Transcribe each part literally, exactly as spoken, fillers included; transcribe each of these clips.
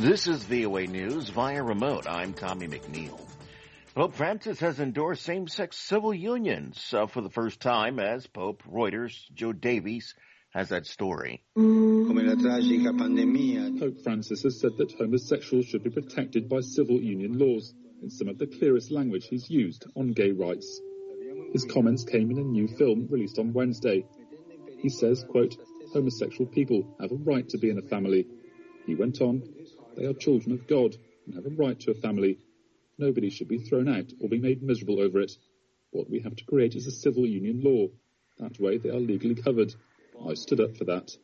This is V O A News via remote. I'm Tommy McNeil. Pope Francis has endorsed same-sex civil unions uh, for the first time as Pope. Reuters' Joe Davies has that story. Pope Francis has said that homosexuals should be protected by civil union laws in some of the clearest language he's used on gay rights. His comments came in a new film released on Wednesday. He says, quote, homosexual people have a right to be in a family. He went on, they are children of God and have a right to a family. Nobody should be thrown out or be made miserable over it. What we have to create is a civil union law. That way they are legally covered. I stood up for that.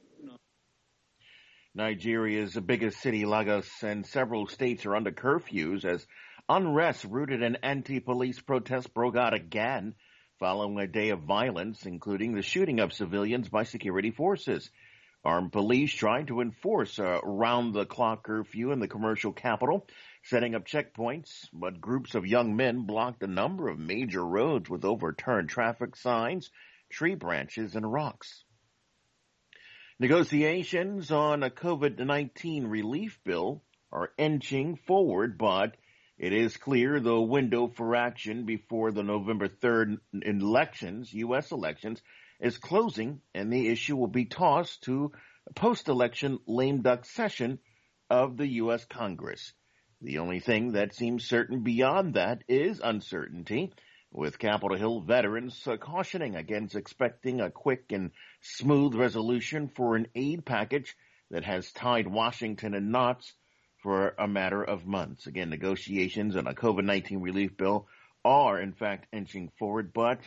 Nigeria's biggest city, Lagos, and several states are under curfews as unrest rooted in anti-police protests broke out again following a day of violence, including the shooting of civilians by security forces. Armed police tried to enforce a round-the-clock curfew in the commercial capital, setting up checkpoints, but groups of young men blocked a number of major roads with overturned traffic signs, tree branches, and rocks. Negotiations on a COVID nineteen relief bill are inching forward, but it is clear the window for action before the November third elections, U S elections, is closing, and the issue will be tossed to a post-election lame duck session of the U S Congress. The only thing that seems certain beyond that is uncertainty, with Capitol Hill veterans uh, cautioning against expecting a quick and smooth resolution for an aid package that has tied Washington in knots for a matter of months. Again, negotiations on a COVID nineteen relief bill are, in fact, inching forward, but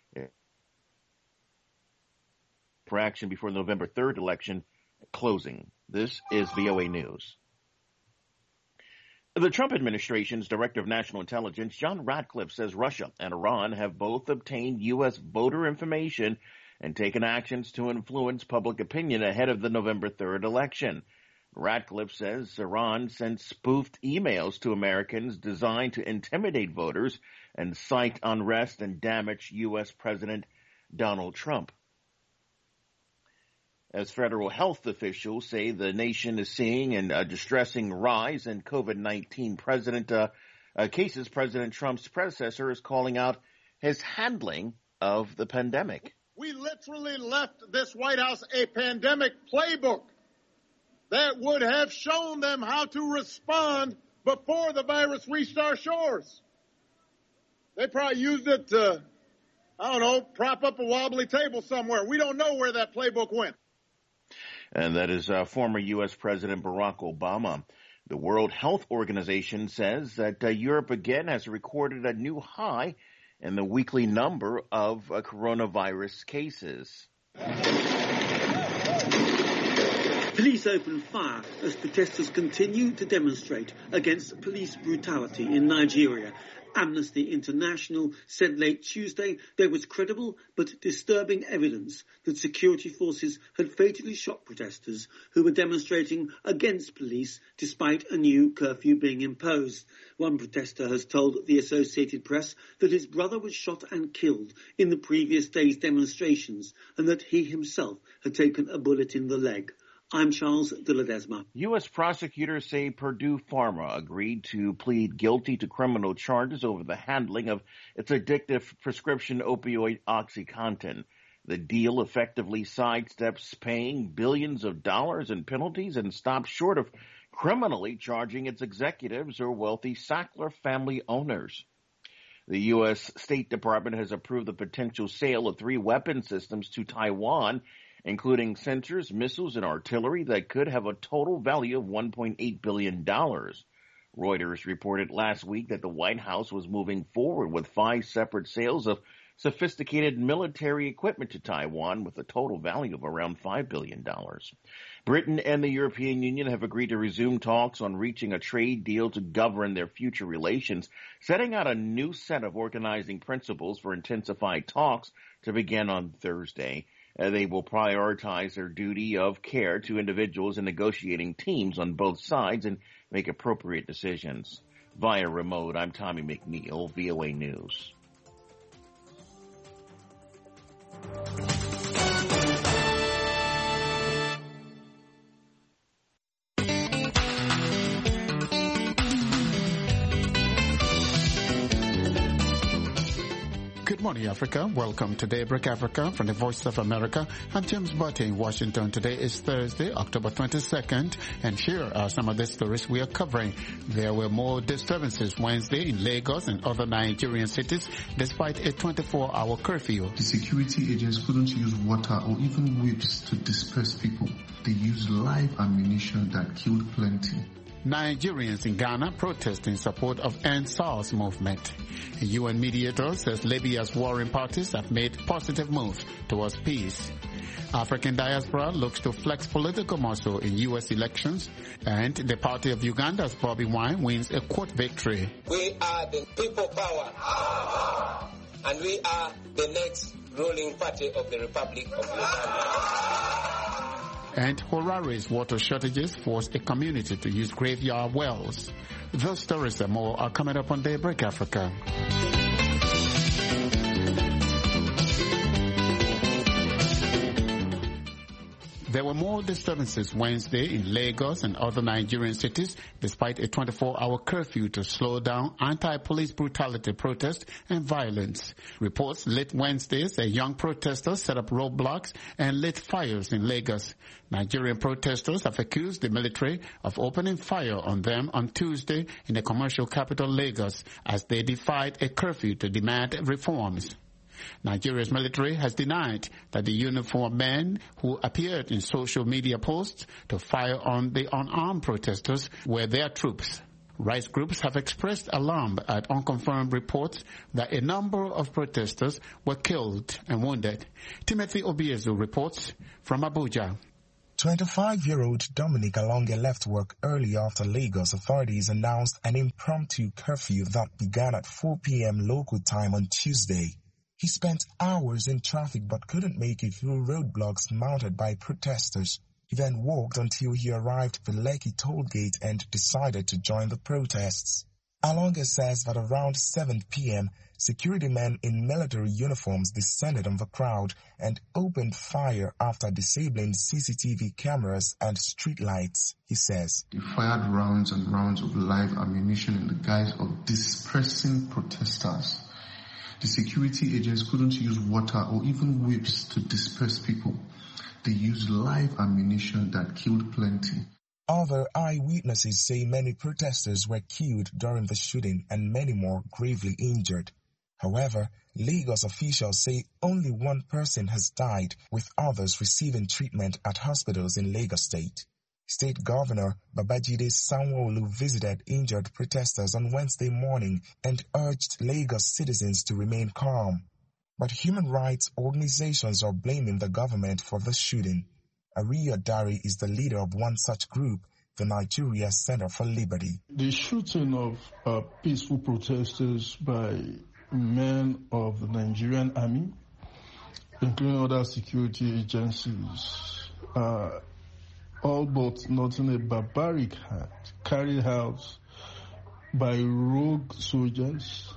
for action before the November third election closing. This is V O A News. The Trump administration's Director of National Intelligence, John Ratcliffe, says Russia and Iran have both obtained U S voter information and taken actions to influence public opinion ahead of the November third election. Ratcliffe says Iran sent spoofed emails to Americans designed to intimidate voters and incite unrest and damage U S President Donald Trump. As federal health officials say the nation is seeing a distressing rise in COVID nineteen president uh, uh, cases, President Trump's predecessor is calling out his handling of the pandemic. We literally left this White House a pandemic playbook that would have shown them how to respond before the virus reached our shores. They probably used it to, I don't know, prop up a wobbly table somewhere. We don't know where that playbook went. And that is uh, former U S President Barack Obama. The World Health Organization says that uh, Europe again has recorded a new high in the weekly number of uh, coronavirus cases. Police opened fire as protesters continue to demonstrate against police brutality in Nigeria. Amnesty International said late Tuesday there was credible but disturbing evidence that security forces had fatally shot protesters who were demonstrating against police despite a new curfew being imposed. One protester has told the Associated Press that his brother was shot and killed in the previous day's demonstrations and that he himself had taken a bullet in the leg. I'm Charles de Ledesma. U S prosecutors say Purdue Pharma agreed to plead guilty to criminal charges over the handling of its addictive prescription opioid OxyContin. The deal effectively sidesteps paying billions of dollars in penalties and stops short of criminally charging its executives or wealthy Sackler family owners. The U S State Department has approved the potential sale of three weapon systems to Taiwan, including sensors, missiles, and artillery that could have a total value of one point eight billion dollars. Reuters reported last week that the White House was moving forward with five separate sales of sophisticated military equipment to Taiwan with a total value of around five billion dollars. Britain and the European Union have agreed to resume talks on reaching a trade deal to govern their future relations, setting out a new set of organizing principles for intensified talks to begin on Thursday. Uh, they will prioritize their duty of care to individuals and negotiating teams on both sides and make appropriate decisions. Via remote, I'm Tommy McNeil, V O A News. morning, Africa. Welcome to Daybreak Africa from the Voice of America. I'm James Butte in Washington. Today is Thursday, October twenty-second, and here are some of the stories we are covering. There were more disturbances Wednesday in Lagos and other Nigerian cities, despite a twenty-four hour curfew. The security agents couldn't use water or even whips to disperse people. They used live ammunition that killed plenty. Nigerians in Ghana protest in support of End SARS movement. A U N mediator says Libya's warring parties have made positive moves towards peace. African diaspora looks to flex political muscle in U S elections, and the party of Uganda's Bobby Wine wins a quote victory. We are the people power, and we are the next ruling party of the Republic of Uganda. And Harare's water shortages force a community to use graveyard wells. Those stories and more are coming up on Daybreak Africa. There were more disturbances Wednesday in Lagos and other Nigerian cities, despite a twenty-four hour curfew to slow down anti-police brutality protests and violence. Reports late Wednesday say young protesters set up roadblocks and lit fires in Lagos. Nigerian protesters have accused the military of opening fire on them on Tuesday in the commercial capital Lagos as they defied a curfew to demand reforms. Nigeria's military has denied that the uniformed men who appeared in social media posts to fire on the unarmed protesters were their troops. Rights groups have expressed alarm at unconfirmed reports that a number of protesters were killed and wounded. Timothy Obiezu reports from Abuja. twenty-five-year-old Dominic Alonge left work early after Lagos authorities announced an impromptu curfew that began at four p.m. local time on Tuesday. He spent hours in traffic but couldn't make it through roadblocks mounted by protesters. He then walked until he arrived at the Lekki toll gate and decided to join the protests. Alonge says that around seven p.m., security men in military uniforms descended on the crowd and opened fire after disabling C C T V cameras and streetlights. He says, They fired rounds and rounds of live ammunition in the guise of dispersing protesters. The security agents couldn't use water or even whips to disperse people. They used live ammunition that killed plenty. Other eyewitnesses say many protesters were killed during the shooting and many more gravely injured. However, Lagos officials say only one person has died, with others receiving treatment at hospitals in Lagos State. State Governor Babajide Sanwo-Olu visited injured protesters on Wednesday morning and urged Lagos citizens to remain calm. But human rights organizations are blaming the government for the shooting. Ariyo Dari is the leader of one such group, the Nigeria Center for Liberty. The shooting of uh, peaceful protesters by men of the Nigerian army, including other security agencies, uh, all but not in a barbaric act carried out by rogue soldiers,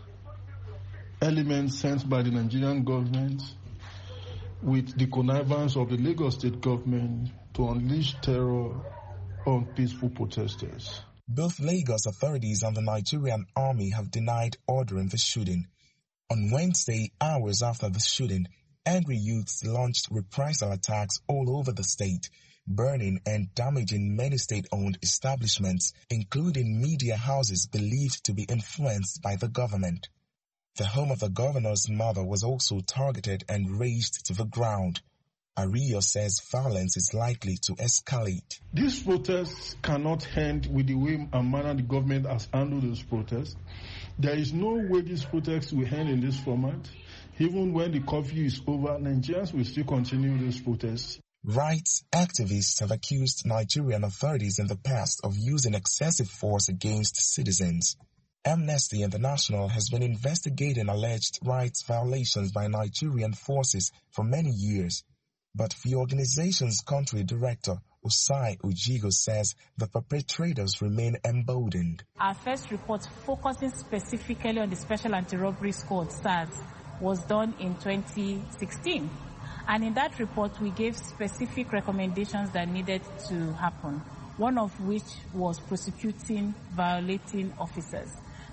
elements sent by the Nigerian government with the connivance of the Lagos state government to unleash terror on peaceful protesters. Both Lagos authorities and the Nigerian army have denied ordering the shooting. On Wednesday, hours after the shooting, angry youths launched reprisal attacks all over the state, burning and damaging many state-owned establishments, including media houses believed to be influenced by the government. The home of the governor's mother was also targeted and razed to the ground. Ariyo says violence is likely to escalate. These protests cannot end with the way and manner the government has handled these protests. There is no way these protests will end in this format. Even when the curfew is over, Nigerians will still continue these protests. Rights activists have accused Nigerian authorities in the past of using excessive force against citizens. Amnesty International has been investigating alleged rights violations by Nigerian forces for many years, but the organization's country director, Osai Ujigo, says the perpetrators remain emboldened. Our first report, focusing specifically on the Special Anti-Robbery Squad, SARS, was done in twenty sixteen. And in that report, we gave specific recommendations that needed to happen, one of which was prosecuting violating officers.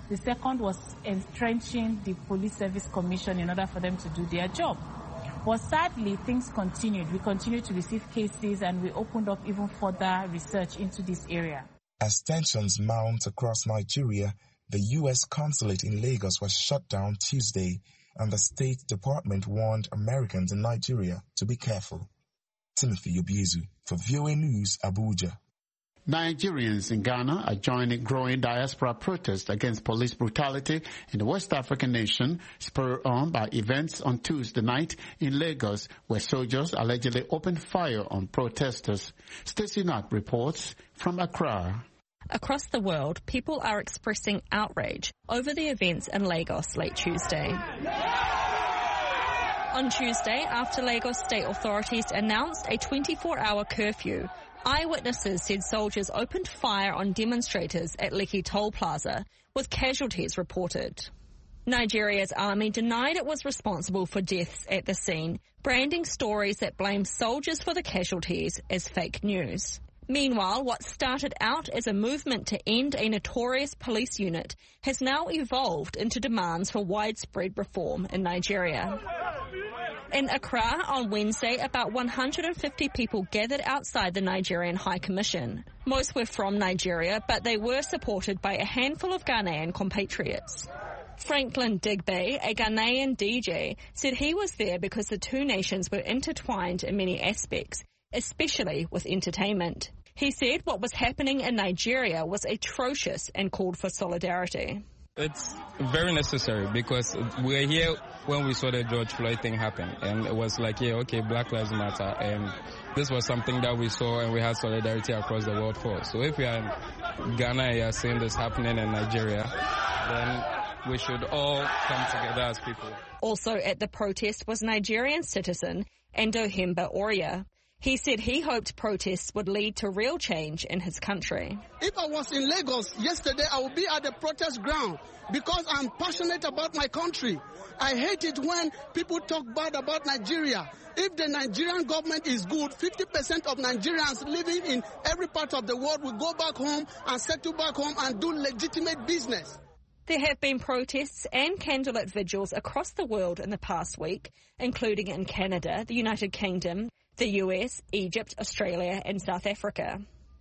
The second was entrenching the Police Service Commission in order for them to do their job. But sadly, things continued. We continued to receive cases and we opened up even further research into this area. As tensions mount across Nigeria, the U S consulate in Lagos was shut down Tuesday, and the State Department warned Americans in Nigeria to be careful. Timothy Obiezu for V O A News, Abuja. Nigerians in Ghana are joining growing diaspora protests against police brutality in the West African nation, spurred on by events on Tuesday night in Lagos, where soldiers allegedly opened fire on protesters. Stacey Knott reports from Accra. Across the world, people are expressing outrage over the events in Lagos late Tuesday. On Tuesday, after Lagos state authorities announced a twenty-four hour curfew, eyewitnesses said soldiers opened fire on demonstrators at Lekki Toll Plaza, with casualties reported. Nigeria's army denied it was responsible for deaths at the scene, branding stories that blame soldiers for the casualties as fake news. Meanwhile, what started out as a movement to end a notorious police unit has now evolved into demands for widespread reform in Nigeria. In Accra on Wednesday, about one hundred fifty people gathered outside the Nigerian High Commission. Most were from Nigeria, but they were supported by a handful of Ghanaian compatriots. Franklin Digby, a Ghanaian D J, said he was there because the two nations were intertwined in many aspects, especially with entertainment. He said what was happening in Nigeria was atrocious and called for solidarity. It's very necessary because we were here when we saw the George Floyd thing happen, and it was like, yeah, okay, Black Lives Matter, and this was something that we saw and we had solidarity across the world for. So if we are in Ghana and you are seeing this happening in Nigeria, then we should all come together as people. Also at the protest was Nigerian citizen Ndohimba Oria. He said he hoped protests would lead to real change in his country. If I was in Lagos yesterday, I would be at the protest ground because I'm passionate about my country. I hate it when people talk bad about Nigeria. If the Nigerian government is good, fifty percent of Nigerians living in every part of the world will go back home and settle back home and do legitimate business. There have been protests and candlelit vigils across the world in the past week, including in Canada, the United Kingdom, the U S, Egypt, Australia and South Africa.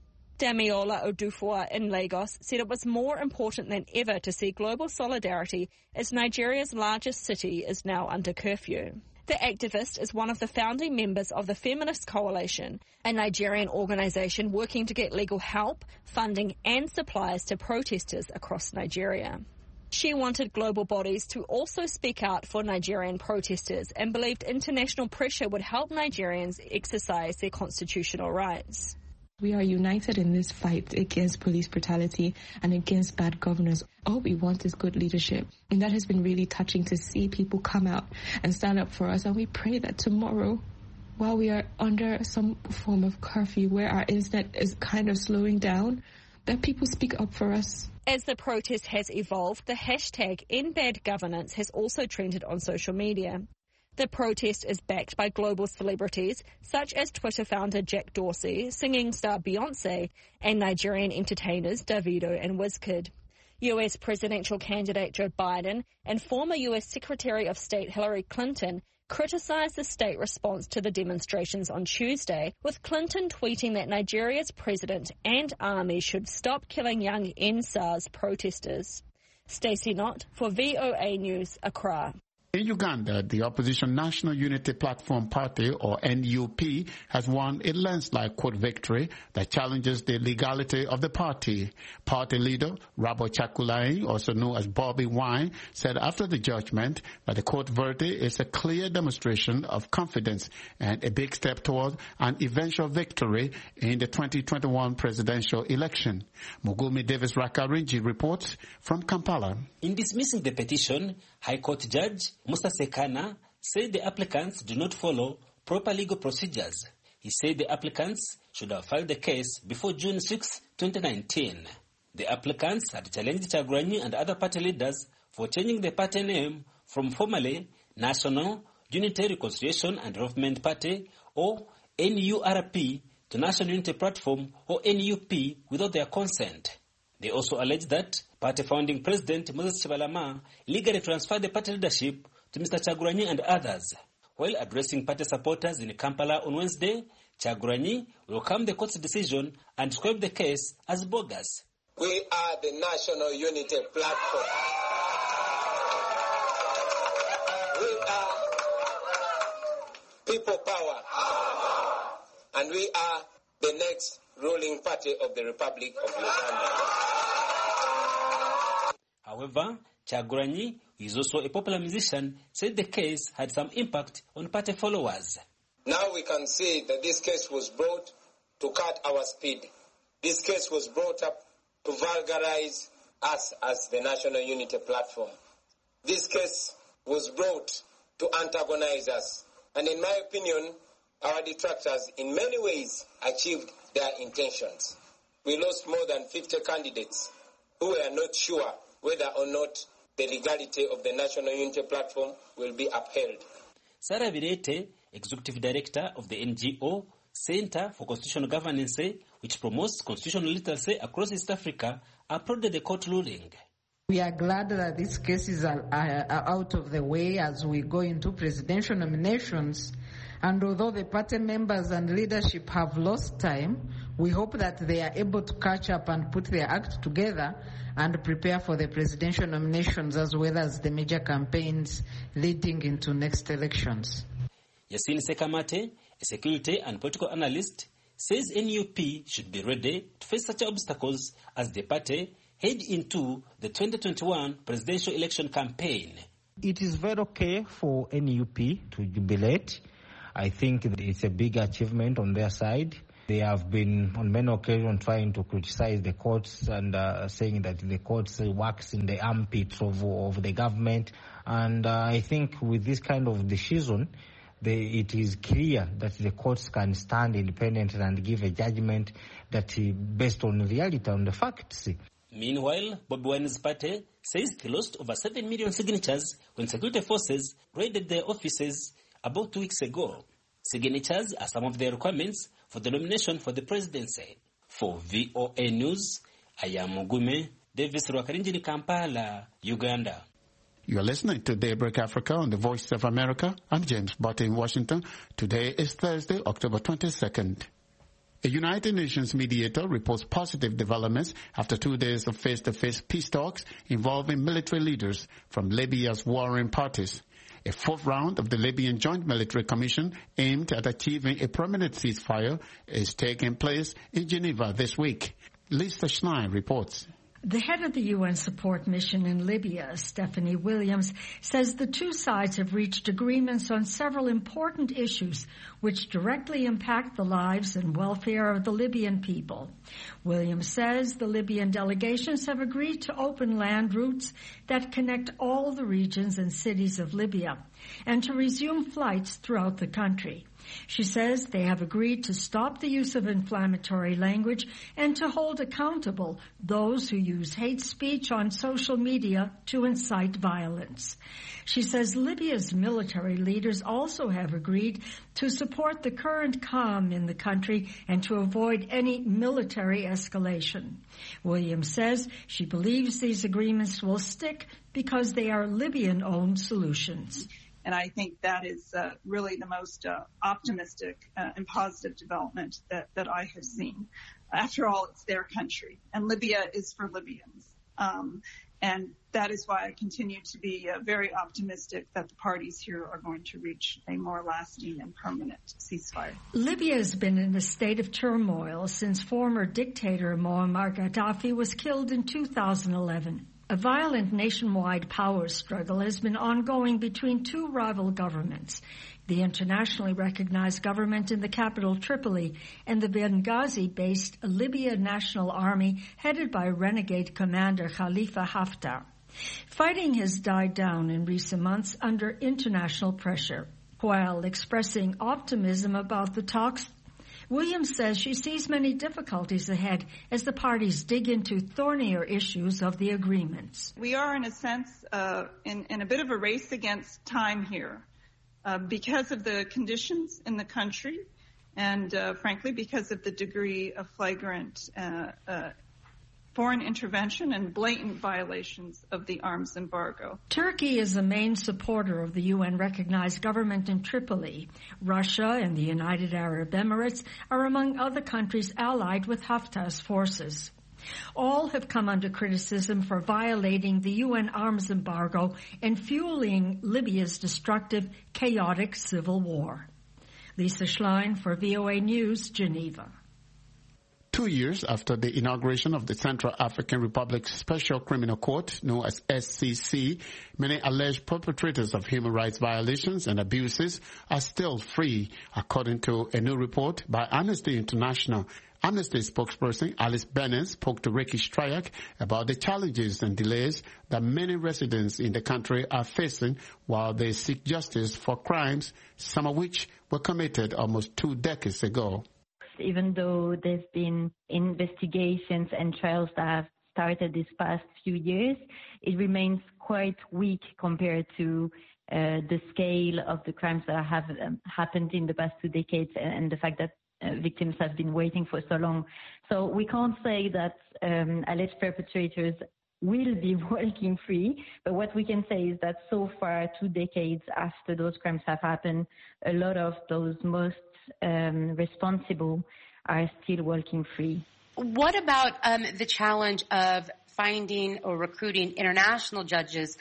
Damiola Odufua in Lagos said it was more important than ever to see global solidarity as Nigeria's largest city is now under curfew. The activist is one of the founding members of the Feminist Coalition, a Nigerian organisation working to get legal help, funding and supplies to protesters across Nigeria. She wanted global bodies to also speak out for Nigerian protesters and believed international pressure would help Nigerians exercise their constitutional rights. We are united in this fight against police brutality and against bad governance. All we want is good leadership. And that has been really touching to see people come out and stand up for us. And we pray that tomorrow, while we are under some form of curfew where our internet is kind of slowing down, that people speak up for us. As the protest has evolved, the hashtag #EndBadGovernance has also trended on social media. The protest is backed by global celebrities such as Twitter founder Jack Dorsey, singing star Beyonce, and Nigerian entertainers Davido and Wizkid. U S presidential candidate Joe Biden and former U S Secretary of State Hillary Clinton criticised the state response to the demonstrations on Tuesday, with Clinton tweeting that Nigeria's president and army should stop killing young N SARS protesters. Stacey Knott for V O A News, Accra. In Uganda, the opposition National Unity Platform Party, or N U P, has won a landslide court victory that challenges the legality of the party. Party leader Rabo Chakulai, also known as Bobby Wine, said after the judgment that the court verdict is a clear demonstration of confidence and a big step toward an eventual victory in the twenty twenty-one presidential election. Mugumi Davis Rakarinji reports from Kampala. In dismissing the petition, High Court Judge Musa Sekana said the applicants do not follow proper legal procedures. He said the applicants should have filed the case before June sixth, twenty nineteen. The applicants had challenged Chagulanyi and other party leaders for changing the party name from formerly National Unity Reconciliation and Development Party, or N U R P, to National Unity Platform, or N U P, without their consent. They also allege that party founding president Moses Chibalama illegally transferred the party leadership to Mister Kyagulanyi and others. While addressing party supporters in Kampala on Wednesday, Kyagulanyi welcomed the court's decision and described the case as bogus. We are the National Unity Platform. We are people power. And we are the next ruling party of the Republic of Uganda. However, Kyagulanyi, who is also a popular musician, said the case had some impact on party followers. Now we can see that this case was brought to cut our speed. This case was brought up to vulgarize us as the National Unity Platform. This case was brought to antagonize us. And in my opinion, our detractors in many ways achieved their intentions. We lost more than fifty candidates who were not sure whether or not the legality of the National Unity Platform will be upheld. Sarah Virete, Executive Director of the N G O Center for Constitutional Governance, which promotes constitutional literacy across East Africa, applauded the court ruling. We are glad that these cases are, are, are out of the way as we go into presidential nominations. And although the party members and leadership have lost time, we hope that they are able to catch up and put their act together and prepare for the presidential nominations as well as the major campaigns leading into next elections. Yasin Sekamate, a security and political analyst, says N U P should be ready to face such obstacles as the party head into the twenty twenty-one presidential election campaign. It is very okay for N U P to jubilate. I think it's a big achievement on their side. They have been on many occasions trying to criticize the courts and uh, saying that the courts works in the armpits of, of the government. And uh, I think with this kind of decision, the, it is clear that the courts can stand independent and give a judgment that uh, based on reality, on the facts. Meanwhile, Bobi Wine's party says he lost over seven million signatures when security forces raided their offices about two weeks ago. Signatures are some of the requirements for the nomination for the presidency. For V O A News, I am Mugume Davis Rwakarinjini, Kampala, Uganda. You are listening to Daybreak Africa on the Voice of America. I'm James Butt in Washington. Today is Thursday, October twenty-second. A United Nations mediator reports positive developments after two days of face-to-face peace talks involving military leaders from Libya's warring parties. A fourth round of the Libyan Joint Military Commission aimed at achieving a permanent ceasefire is taking place in Geneva this week. Lisa Schlein reports. The head of the U N support mission in Libya, Stephanie Williams, says the two sides have reached agreements on several important issues which directly impact the lives and welfare of the Libyan people. Williams says the Libyan delegations have agreed to open land routes that connect all the regions and cities of Libya and to resume flights throughout the country. She says they have agreed to stop the use of inflammatory language and to hold accountable those who use hate speech on social media to incite violence. She says Libya's military leaders also have agreed to support the current calm in the country and to avoid any military escalation. Williams says she believes these agreements will stick because they are Libyan-owned solutions. And I think that is uh, really the most uh, optimistic uh, and positive development that, that I have seen. After all, it's their country, and Libya is for Libyans. Um, and that is why I continue to be uh, very optimistic that the parties here are going to reach a more lasting and permanent ceasefire. Libya has been in a state of turmoil since former dictator Muammar Gaddafi was killed in two thousand eleven. A violent nationwide power struggle has been ongoing between two rival governments, the internationally recognized government in the capital Tripoli and the Benghazi-based Libya National Army headed by renegade commander Khalifa Haftar. Fighting has died down in recent months under international pressure. While expressing optimism about the talks, Williams says she sees many difficulties ahead as the parties dig into thornier issues of the agreements. We are, in a sense, uh, in, in a bit of a race against time here uh, because of the conditions in the country and, uh, frankly, because of the degree of flagrant uh, uh, foreign intervention and blatant violations of the arms embargo. Turkey is the main supporter of the U N-recognized government in Tripoli. Russia and the United Arab Emirates are among other countries allied with Haftar's forces. All have come under criticism for violating the U N arms embargo and fueling Libya's destructive, chaotic civil war. Lisa Schlein for V O A News, Geneva. Two years after the inauguration of the Central African Republic Special Criminal Court, known as S C C, many alleged perpetrators of human rights violations and abuses are still free, according to a new report by Amnesty International. Amnesty spokesperson Alice Bennett spoke to Ricky Stryak about the challenges and delays that many residents in the country are facing while they seek justice for crimes, some of which were committed almost two decades ago. Even though there's been investigations and trials that have started this past few years, it remains quite weak compared to uh, the scale of the crimes that have um, happened in the past two decades and the fact that uh, victims have been waiting for so long. So we can't say that um, alleged perpetrators will be walking free, but what we can say is that so far, two decades after those crimes have happened, a lot of those most Um, responsible are still walking free. What about um, the challenge of finding or recruiting international judges?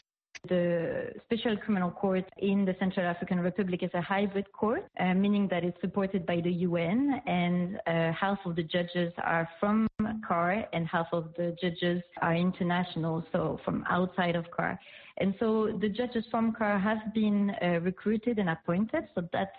The Special Criminal Court in the Central African Republic is a hybrid court, uh, meaning that it's supported by the U N, and uh, half of the judges are from C A R and half of the judges are international, so from outside of C A R. And so the judges from C A R have been uh, recruited and appointed, so that's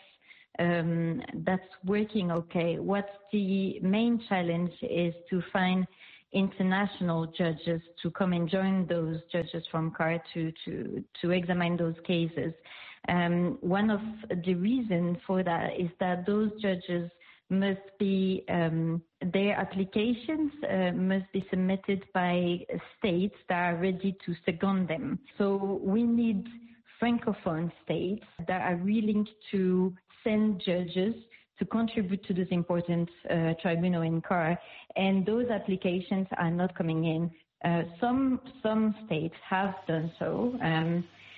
Um, that's working okay. What's the main challenge is to find international judges to come and join those judges from C A R to, to, to examine those cases. Um, one of the reasons for that is that those judges must be, um, their applications uh, must be submitted by states that are ready to second them. So we need Francophone states that are willing to send judges to contribute to this important uh, tribunal in C A R, and those applications are not coming in. Uh, some some states have done so, um,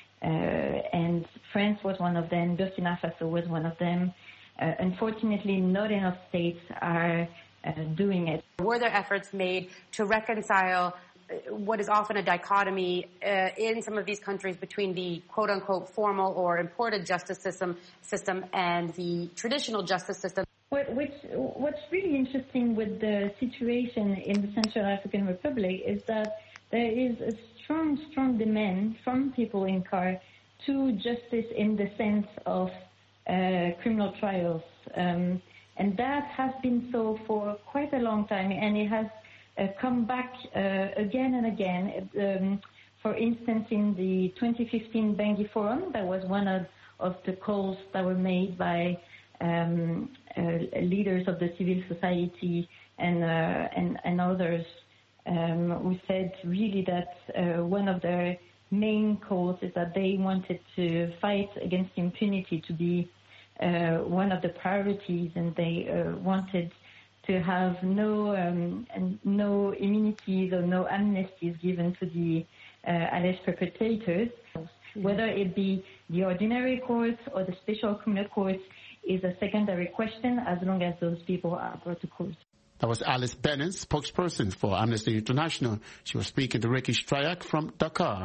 uh, and France was one of them, Burkina Faso was one of them. Uh, unfortunately, not enough states are uh, doing it. Were there efforts made to reconcile what is often a dichotomy uh, in some of these countries between the quote-unquote formal or imported justice system system and the traditional justice system? What, which, what's really interesting with the situation in the Central African Republic is that there is a strong, strong demand from people in C A R to justice in the sense of uh, criminal trials. Um, and that has been so for quite a long time, and it has Uh, come back uh, again and again. Um, for instance, in the twenty fifteen Bangui Forum, that was one of, of the calls that were made by um, uh, leaders of the civil society and uh, and, and others. Um, who said really that uh, one of their main calls is that they wanted to fight against impunity to be uh, one of the priorities, and they uh, wanted to have no um, no immunities or no amnesties given to the uh, alleged perpetrators. Whether it be the ordinary court or the special criminal court is a secondary question, as long as those people are brought to court. That was Alice Bennett, spokesperson for Amnesty International. She was speaking to Ricky Stryak from Dakar.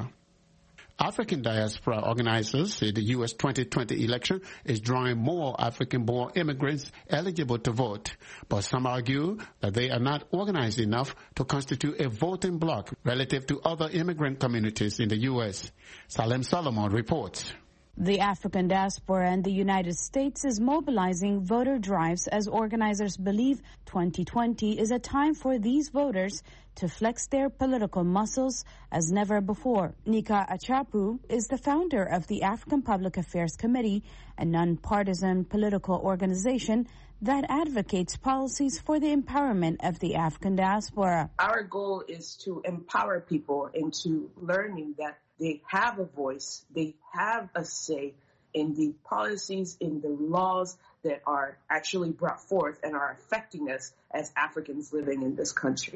African diaspora organizers say the U S twenty twenty election is drawing more African-born immigrants eligible to vote, but some argue that they are not organized enough to constitute a voting bloc relative to other immigrant communities in the U S. Salem Solomon reports. The African diaspora in the United States is mobilizing voter drives as organizers believe twenty twenty is a time for these voters to flex their political muscles as never before. Nika Achapu is the founder of the African Public Affairs Committee, a nonpartisan political organization that advocates policies for the empowerment of the African diaspora. Our goal is to empower people into learning that they have a voice, they have a say in the policies, in the laws that are actually brought forth and are affecting us as Africans living in this country.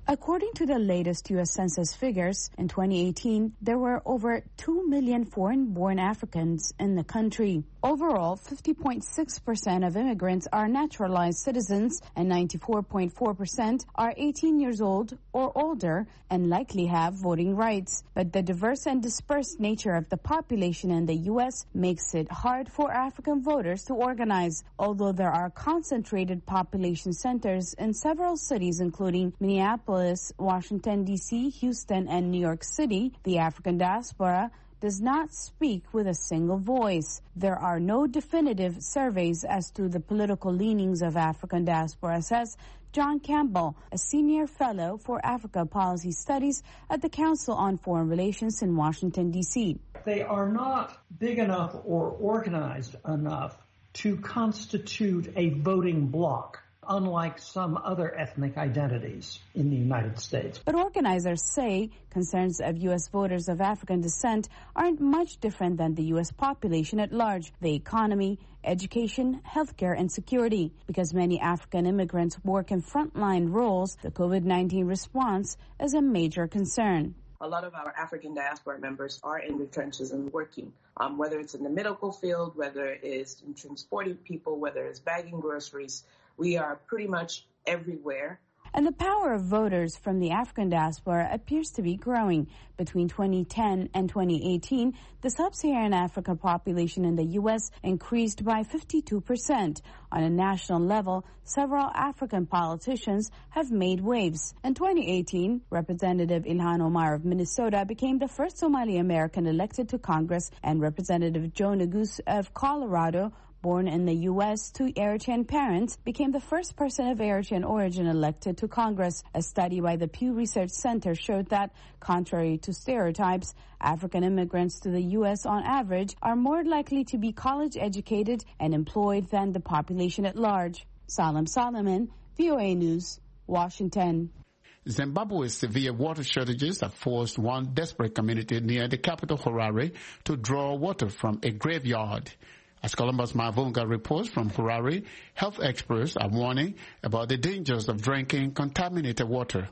According to the latest U S Census figures, in twenty eighteen, there were over two million foreign-born Africans in the country. Overall, fifty point six percent of immigrants are naturalized citizens and ninety-four point four percent are eighteen years old or older and likely have voting rights. But the diverse and dispersed nature of the population in the U S makes it hard for African voters to organize. Although there are concentrated population centers in several cities, including Minneapolis, Washington, D C, Houston, and New York City, the African diaspora does not speak with a single voice. There are no definitive surveys as to the political leanings of African diaspora, says John Campbell, a senior fellow for Africa Policy Studies at the Council on Foreign Relations in Washington, D C. They are not big enough or organized enough to constitute a voting bloc, unlike some other ethnic identities in the United States. But organizers say concerns of U S voters of African descent aren't much different than the U S population at large: the economy, education, healthcare, and security. Because many African immigrants work in frontline roles, the COVID nineteen response is a major concern. A lot of our African diaspora members are in the trenches and working, um, whether it's in the medical field, whether it's in transporting people, whether it's bagging groceries. We are pretty much everywhere. And the power of voters from the African diaspora appears to be growing. Between twenty ten and twenty eighteen, the sub-Saharan Africa population in the U S increased by fifty-two percent. On a national level, several African politicians have made waves. In twenty eighteen, Representative Ilhan Omar of Minnesota became the first Somali American elected to Congress, and Representative Joe Neguse of Colorado, born in the U S to Eritrean parents, became the first person of Eritrean origin elected to Congress. A study by the Pew Research Center showed that, contrary to stereotypes, African immigrants to the U S on average are more likely to be college-educated and employed than the population at large. Salam Solomon, V O A News, Washington. Zimbabwe's severe water shortages have forced one desperate community near the capital, Harare, to draw water from a graveyard. As Columbus Mavunga reports from Harare, health experts are warning about the dangers of drinking contaminated water.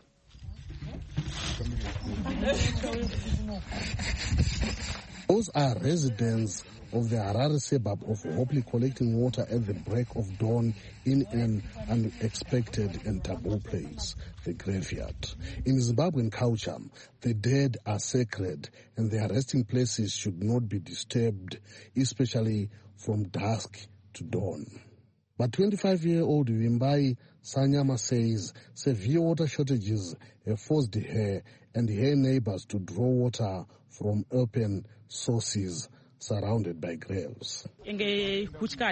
Those are residents of the Harare suburb of Hopley collecting water at the break of dawn in an unexpected and taboo place, the graveyard. In Zimbabwean culture, the dead are sacred and their resting places should not be disturbed, especially from dusk to dawn. But twenty-five-year-old Wimbai Sanyama says severe water shortages have forced her and her neighbors to draw water from open sources surrounded by graves. We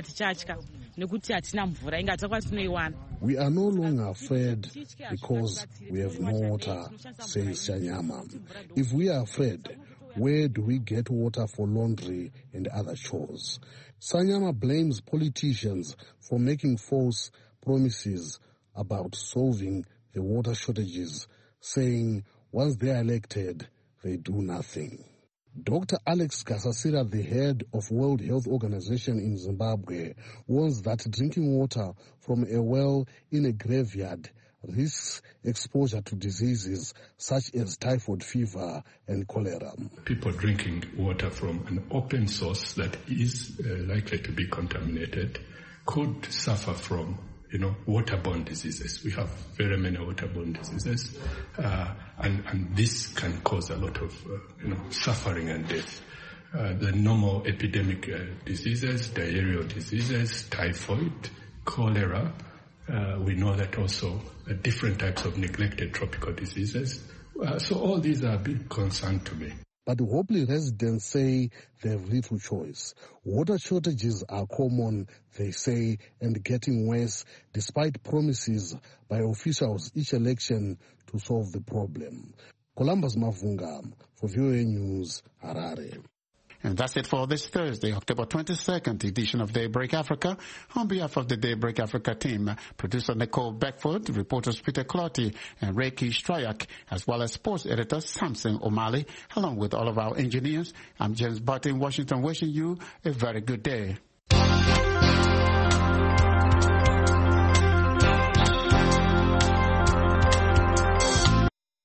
are no longer afraid because we have no water, says Sanyama. If we are afraid, where do we get water for laundry and other chores? Sanyama blames politicians for making false promises about solving the water shortages, saying once they are elected, they do nothing. Doctor Alex Gasasira, the head of World Health Organization in Zimbabwe, warns that drinking water from a well in a graveyard risks exposure to diseases such as typhoid fever and cholera. People drinking water from an open source that is uh, likely to be contaminated could suffer from, you know, waterborne diseases. We have very many waterborne diseases, uh, and, and this can cause a lot of, uh, you know, suffering and death. Uh, the normal epidemic uh, diseases, diarrheal diseases, typhoid, cholera. Uh, we know that also uh, different types of neglected tropical diseases. Uh, so all these are a big concern to me. But Hopley residents say they have little choice. Water shortages are common, they say, and getting worse despite promises by officials each election to solve the problem. Columbus Mavunga for V O A News, Harare. And that's it for this Thursday, October twenty-second edition of Daybreak Africa. On behalf of the Daybreak Africa team, producer Nicole Beckford, reporters Peter Clotty and Reiki Stryak, as well as sports editor Samson O'Malley, along with all of our engineers, I'm James Butt in Washington, wishing you a very good day.